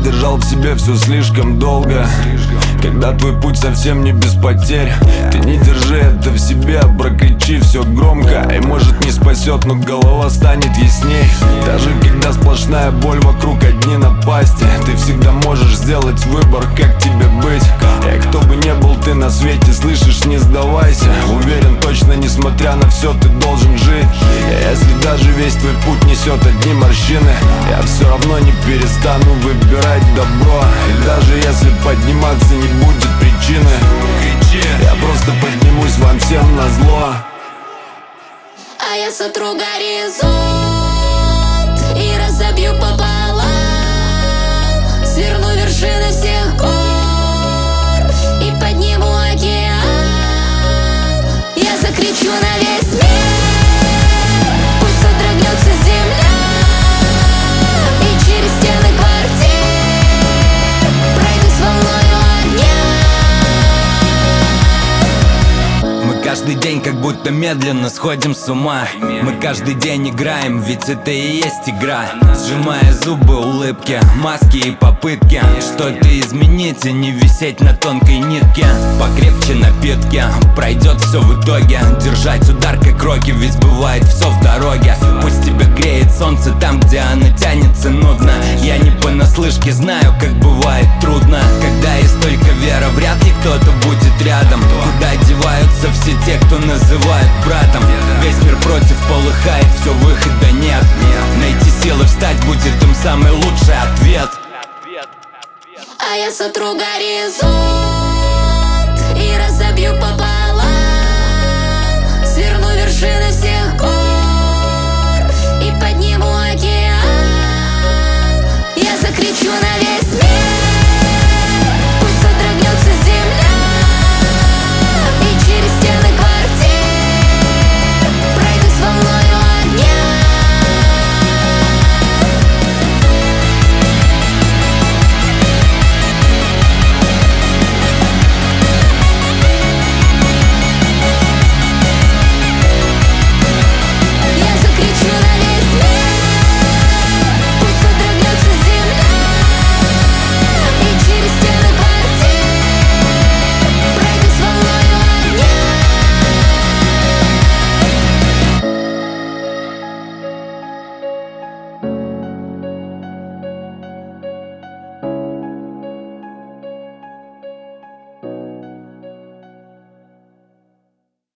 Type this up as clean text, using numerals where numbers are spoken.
держал в себе все слишком долго. Когда твой путь совсем не без потерь, ты не держи это в себе, а прокричи все громко. И может не спасет, но голова станет ясней. Даже когда сплошная боль, вокруг одни напасти, ты всегда можешь сделать выбор, как тебе быть. И кто бы не был ты на свете, слышишь, не сдавайся. Уверен точно, несмотря на все, ты должен жить. И если даже весь твой путь несет одни морщины, я все равно не перестану выбирать добро. И даже если подниматься не будет причины, я просто поднимусь вам всем назло. А я сотру горизонт и разобью пополам, сверну вершины всех гор и подниму океан. Я закричу на весь мир, пусть содрогнется земля, и через стены квартир пройду с волною огня. Мы каждый день как будто медленно сходим с ума. Мы каждый день играем, ведь это и есть игра. Сжимая зубы, улыбки, маски и попытки что-то изменить и не висеть на тонкой нитке. Покрепче напитки, пройдет все в итоге. Держать удар как роки, ведь бывает все в дороге. Пусть тебя греет солнце там, где оно тянется нудно. Я не понаслышке знаю, как бывает трудно. Когда есть только вера, вряд ли кто-то будет рядом. Куда деваются все те, кто называют братом? Весь мир против полыхает, все, выхода нет. Найти силы встать будет им самый лучший ответ. А я сотру горизонт